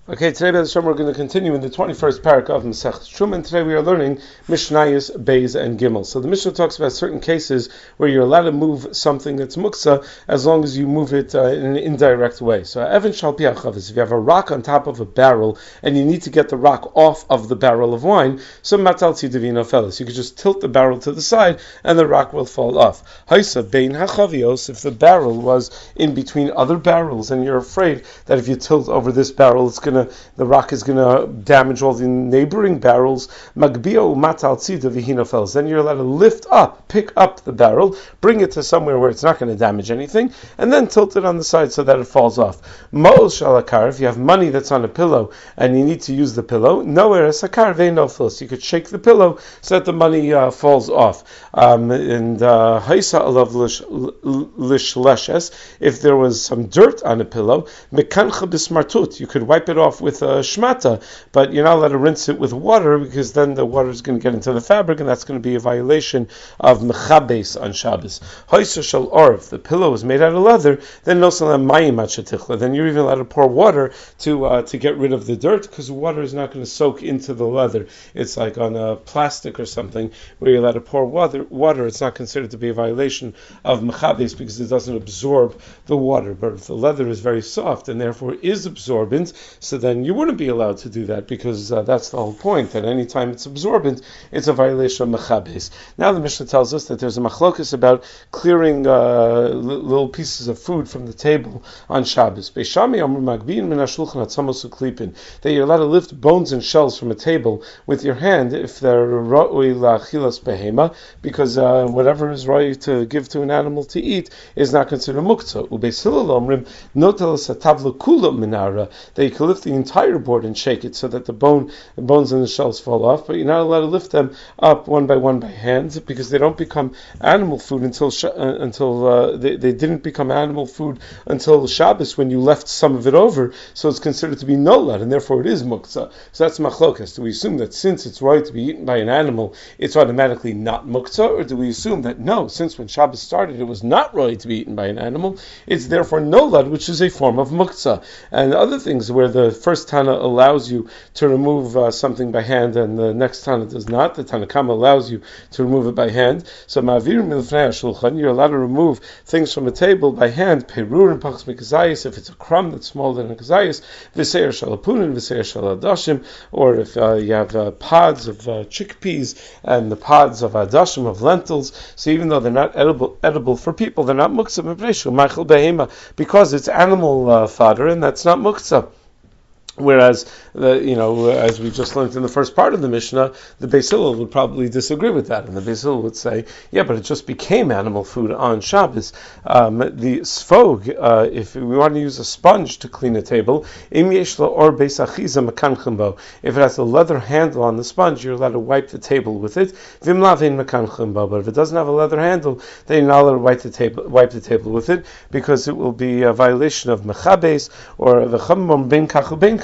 Okay, today, B'ez Hashem, we're going to continue in the 21st parak of Masechet Truma, and today we are learning Mishnayos, Beis, and Gimel. So the Mishnah talks about certain cases where you're allowed to move something that's muksa as long as you move it in an indirect way. So Evan Shalpi Achavis, if you have a rock on top of a barrel and you need to get the rock off of the barrel of wine, so Matal Tzidavino Felis, you could just tilt the barrel to the side and the rock will fall off. Haisa Bein Hachavios, if the barrel was in between other barrels and you're afraid that if you tilt over this barrel, the rock is going to damage all the neighboring barrels. Magbio matal tzida v'hina fels. Then you're allowed to pick up the barrel, bring it to somewhere where it's not going to damage anything, and then tilt it on the side so that it falls off. Ma'ol shalakar. If you have money that's on a pillow and you need to use the pillow, nowhere sakar ve'no fels. You could shake the pillow so that the money falls off. And haisa alav lishleshes. If there was some dirt on a pillow, mekancha bismartut. You could wipe it off with a shmata, but you're not allowed to rinse it with water because then the water is going to get into the fabric and that's going to be a violation of mechabes on Shabbos. Hoysa shel or, if the pillow is made out of leather, then no salam mayim at shetichla. Then you're even allowed to pour water to get rid of the dirt because water is not going to soak into the leather. It's like on a plastic or something where you're allowed to pour water. It's not considered to be a violation of mechabes because it doesn't absorb the water. But if the leather is very soft and therefore is absorbent, so then you wouldn't be allowed to do that because that's the whole point, that any time it's absorbent, it's a violation of mechabes. Now the Mishnah tells us that there's a machlokus about clearing little pieces of food from the table on Shabbos. That you're allowed to lift bones and shells from a table with your hand if they're ra'ui la'achilas behema, because whatever is right to give to an animal to eat is not considered muktzah. That you can lift the entire board and shake it so that the bones and the shells fall off, but you're not allowed to lift them up one by hand because they don't become animal food until they didn't become animal food until Shabbos when you left some of it over, so it's considered to be nolad and therefore it is muktzah. So that's machlokas. Do we assume that since it's right to be eaten by an animal, it's automatically not muktzah, or do we assume that no, since when Shabbos started it was not right to be eaten by an animal, it's therefore nolad, which is a form of muktzah? And other things where the first Tana allows you to remove something by hand and the next Tana does not. The Tanakama allows you to remove it by hand. So ma'avir milfnei hashulchan, you're allowed to remove things from a table by hand. Perur and pachs mikazayis, if it's a crumb that's smaller than a kazayis. V'seir shalapunin, v'seir shaladashim, or if you have pods of chickpeas and the pods of adashim, of lentils. So even though they're not edible for people, they're not muktzah mebreishu ma'achel behema, because it's animal fodder and that's not muktzah. Whereas, as we just learned in the first part of the Mishnah, the Beis Hillel would probably disagree with that, and the Beis Hillel would say, yeah, but it just became animal food on Shabbos. The sfog, if we want to use a sponge to clean a table, im yesh lo or beis achiza mekanchem bo. If it has a leather handle on the sponge, you're allowed to wipe the table with it. Vim lavin mekanchem bo. But if it doesn't have a leather handle, then you're not allowed to wipe the table with it, because it will be a violation of mechabes, or v'chamom ben kachu ben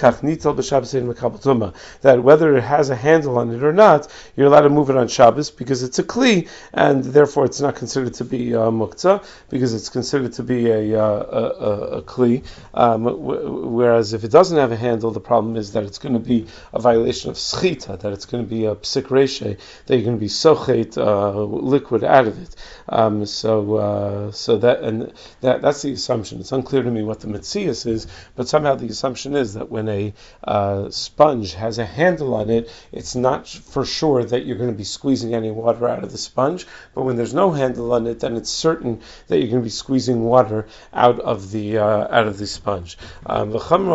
that whether it has a handle on it or not, you're allowed to move it on Shabbos because it's a kli, and therefore it's not considered to be muktzah because it's considered to be a kli. Whereas if it doesn't have a handle, the problem is that it's going to be a violation of schita, that it's going to be a psik reshe, that you're going to be sochet liquid out of it. So that's the assumption. It's unclear to me what the metzias is, but somehow the assumption is that when a sponge has a handle on it, it's not for sure that you're going to be squeezing any water out of the sponge, but when there's no handle on it, then it's certain that you're going to be squeezing water out of the sponge. The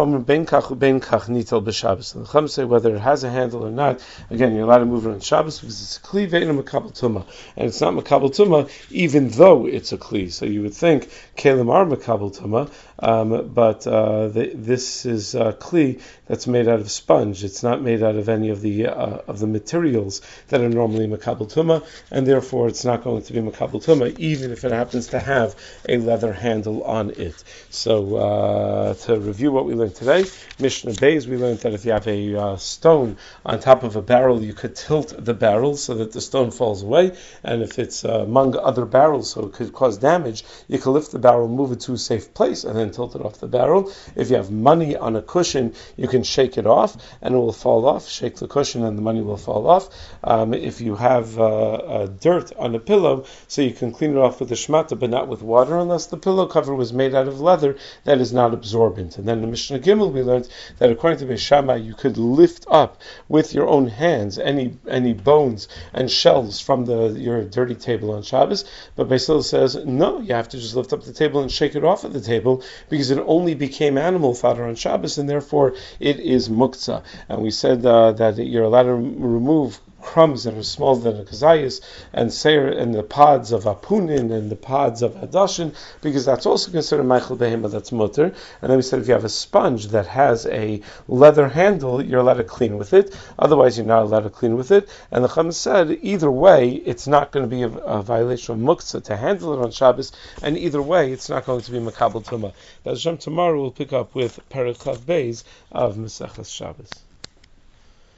Chum say whether it has a handle or not, again, you're allowed to move it on Shabbos because it's a kli ve'ena makabel tuma, and it's not makabel tuma even though it's a kli. So you would think kelim are makabel tuma, but this is kli that's made out of sponge. It's not made out of any of the materials that are normally makabel tuma, and therefore it's not going to be makabel tuma, even if it happens to have a leather handle on it. So to review what we learned today, Mishnah Beis, we learned that if you have a stone on top of a barrel, you could tilt the barrel so that the stone falls away, and if it's among other barrels, so it could cause damage, you can lift the barrel, move it to a safe place, and then tilt it off the barrel. If you have money on a cushion, you can shake it off and it will fall off. Shake the cushion and the money will fall off. If you have dirt on a pillow, so you can clean it off with a shmata, but not with water, unless the pillow cover was made out of leather that is not absorbent. And then in Mishnah Gimel we learned that according to Beis Shammai, you could lift up with your own hands any bones and shells from your dirty table on Shabbos. But Beis Hillel says no, you have to just lift up the table and shake it off of the table, because it only became animal fodder on Shabbos, and therefore it is muktzah. And we said that you're allowed to remove crumbs that are smaller than a kazayas and seir and the pods of apunin and the pods of hadashin, because that's also considered meichel behema, that's mutter. And then we said if you have a sponge that has a leather handle, you're allowed to clean with it. Otherwise, you're not allowed to clean with it. And the Chacham said either way, it's not going to be a violation of muktzah to handle it on Shabbos, and either way, it's not going to be makabel tumah. Tomorrow we'll pick up with Perek Chav Beis of Maseches Shabbos.